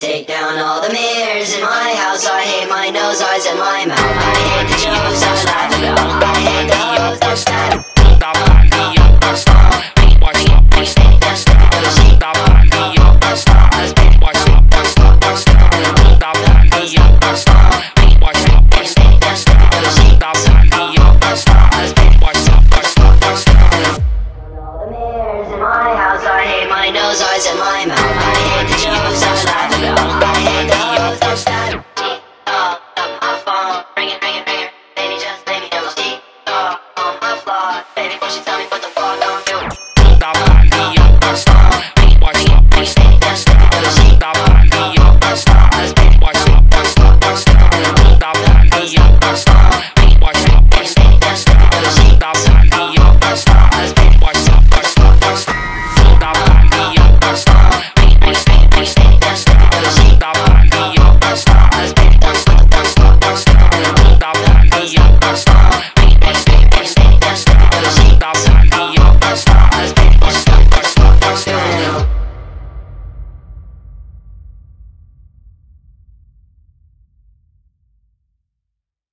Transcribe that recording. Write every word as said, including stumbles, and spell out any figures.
Take down all the mirrors in my house. I hate my nose, eyes, and my mouth. I hate the jokes I laugh about. I hate the hoes that snap.